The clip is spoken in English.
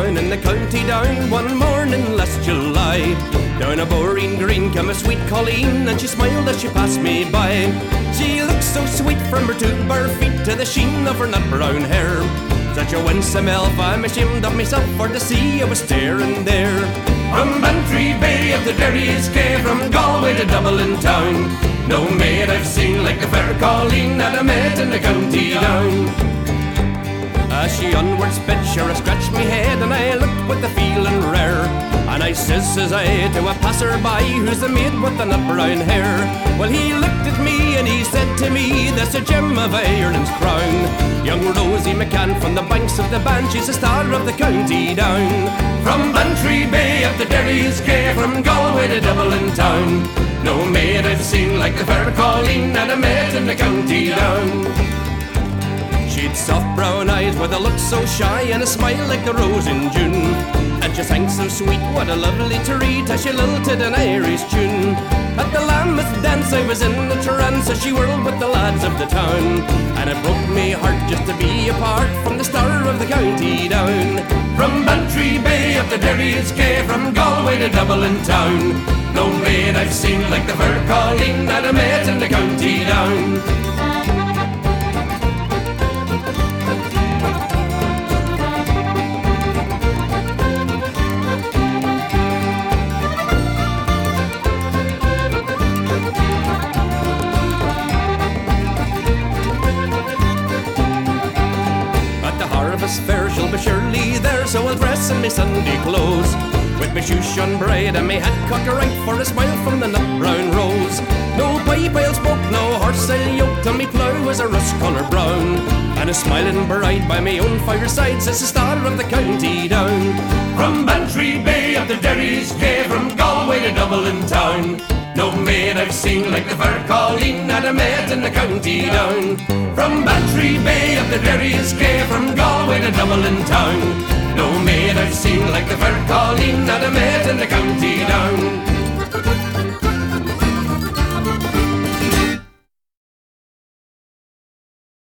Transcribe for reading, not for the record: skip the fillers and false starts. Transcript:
down in the county down one morning last July. Down a Boreen Green came a sweet Colleen, and she smiled as she passed me by. She looked so sweet from her two bare feet to the sheen of her nut brown hair. Such a winsome elf, I'm ashamed of myself for to see I was staring there. From Bantry Bay up the Derry's Quay, from Galway to Dublin town, no maid I've seen like the fair Colleen that I met in the county down. As she onward sped, sure I scratched me head, and I looked with the feeling rare. And I says I, to a passer-by, who's the maid with the nut brown hair? Well, he looked at me and he said to me, that's a gem of Ireland's crown. Young Rosie McCann from the banks of the Bann, she's the star of the county down. From Bantry Bay up the Derry's Quay, from Galway to Dublin town, no maid I've seen like the fair Colleen that I met in the county down. She'd soft brown eyes with a look so shy, and a smile like the rose in June. And she sang so sweet, what a lovely treat, as she lilted an Irish tune. At the Lambeth dance I was in a trance, as she whirled with the lads of the town. And it broke me heart just to be apart from the star of the county down. From Bantry Bay up the Derry's Quay, from Galway to Dublin town, no maid I've seen like the fair Colleen that I met in the county down. Fair, she'll be surely there, so I'll dress in me Sunday clothes, with me shoes shone bright and me hat cocked right for a smile from the nut brown rose. No pipe I'll smoke, no horse I'll yoke, till me plough is a rust colour brown, and a smiling bride by me own fireside says the star of the county down. From Bantry Bay up the Derry's Quay, from Galway to Dublin town, no maid I've seen like the fair Colleen that I met in the county down. From Bantry Bay up the Derry's Quay, from Galway to Dublin town, no maid I've seen like the fair Colleen that I met in the county down.